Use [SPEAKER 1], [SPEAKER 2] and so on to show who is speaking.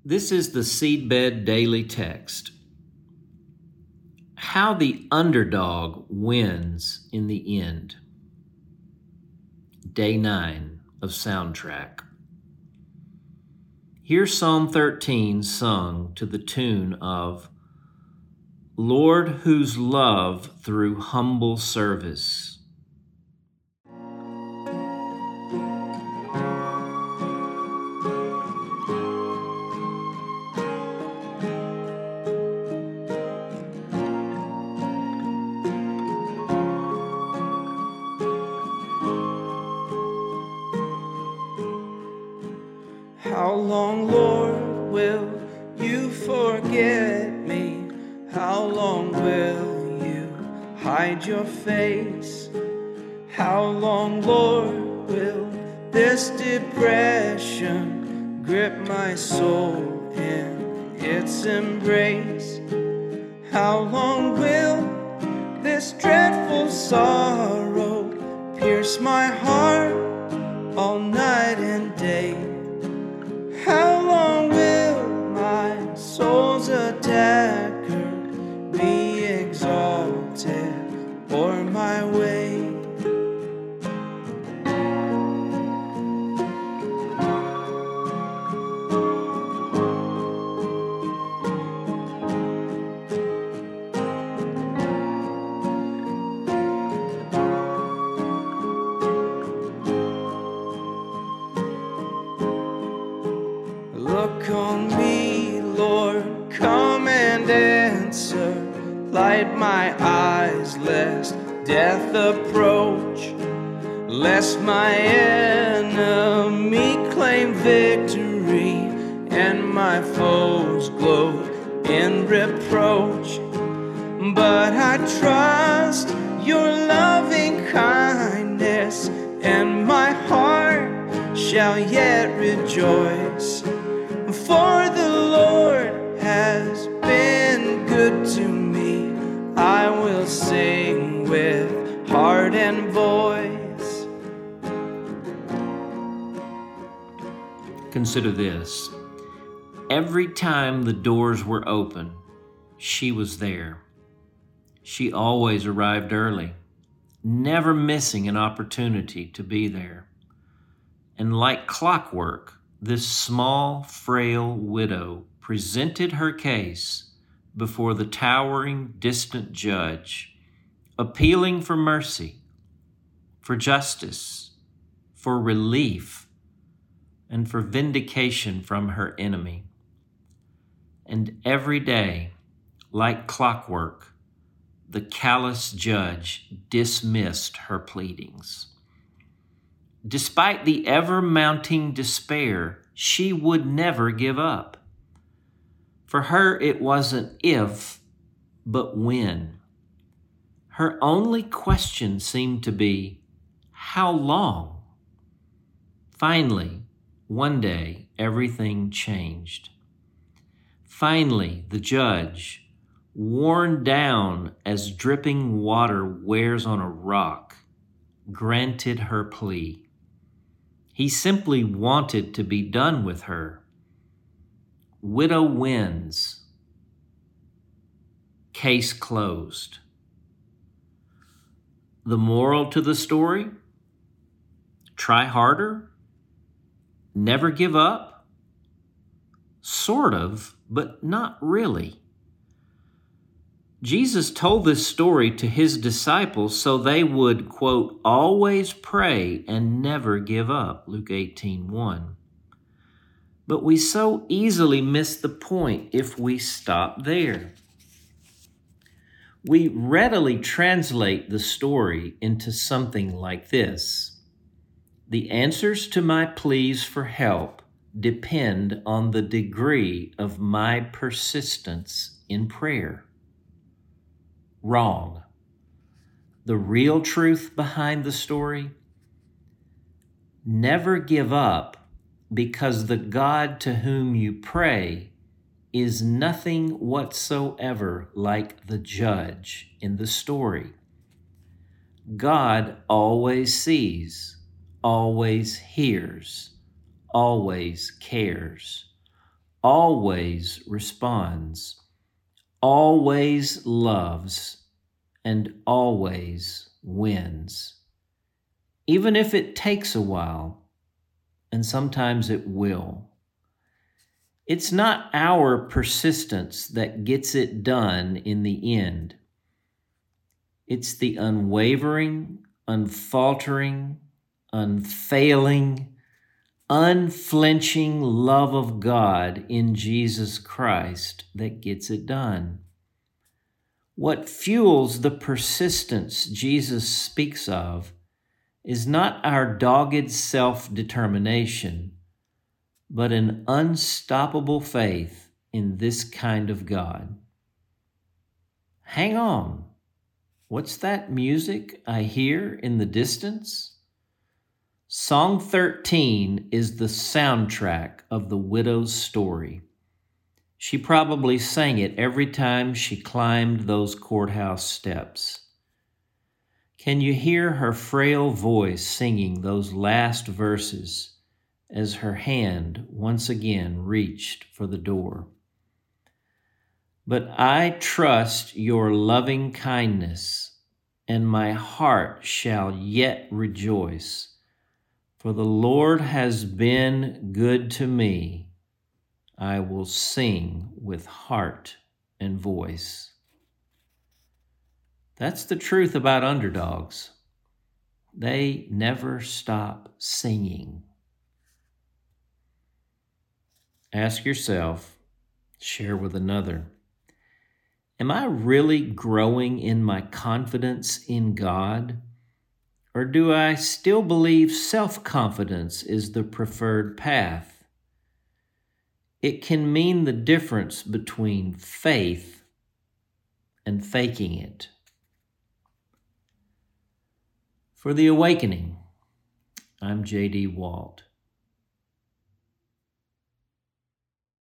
[SPEAKER 1] This is the Seedbed Daily Text. How the underdog wins in the end. Day 9 of Soundtrack. Hear Psalm 13 sung to the tune of Lord, whose love through humble service.
[SPEAKER 2] How long, Lord, will you forget me? How long will you hide your face? How long, Lord, will this depression grip my soul in its embrace? How long will this dreadful sorrow pierce my heart all night and day? How long will my soul's attacker be exalted o'er my way? Look on me, Lord, come and answer. Light my eyes, lest death approach, lest my enemy claim victory, and my foes gloat in reproach. But I trust your loving kindness, and my heart shall yet rejoice. For the Lord has been good to me. I will sing with heart and voice.
[SPEAKER 1] Consider this. Every time the doors were open, she was there. She always arrived early, never missing an opportunity to be there. And like clockwork, this small, frail widow presented her case before the towering, distant judge, appealing for mercy, for justice, for relief, and for vindication from her enemy. And every day, like clockwork, the callous judge dismissed her pleadings. Despite the ever-mounting despair, she would never give up. For her, it wasn't if, but when. Her only question seemed to be, how long? Finally, one day, everything changed. Finally, the judge, worn down as dripping water wears on a rock, granted her plea. He simply wanted to be done with her. Widow wins. Case closed. The moral to the story? Try harder? Never give up? Sort of, but not really. Jesus told this story to his disciples so they would, quote, always pray and never give up, Luke 18:1. But we so easily miss the point if we stop there. We readily translate the story into something like this. The answers to my pleas for help depend on the degree of my persistence in prayer. Wrong. The real truth behind the story? Never give up, because the God to whom you pray is nothing whatsoever like the judge in the story. God always sees, always hears, always cares, always responds, always loves, and always wins. Even if it takes a while, and sometimes it will. It's not our persistence that gets it done in the end. It's the unwavering, unfaltering, unfailing, unflinching love of God in Jesus Christ that gets it done. What fuels the persistence Jesus speaks of is not our dogged self-determination, but an unstoppable faith in this kind of God. Hang on. What's that music I hear in the distance? Song 13 is the soundtrack of the widow's story. She probably sang it every time she climbed those courthouse steps. Can you hear her frail voice singing those last verses as her hand once again reached for the door? But I trust your loving kindness, and my heart shall yet rejoice, for the Lord has been good to me. I will sing with heart and voice. That's the truth about underdogs. They never stop singing. Ask yourself, share with another, am I really growing in my confidence in God? Or do I still believe self-confidence is the preferred path? It can mean the difference between faith and faking it. For The Awakening, I'm J.D. Walt.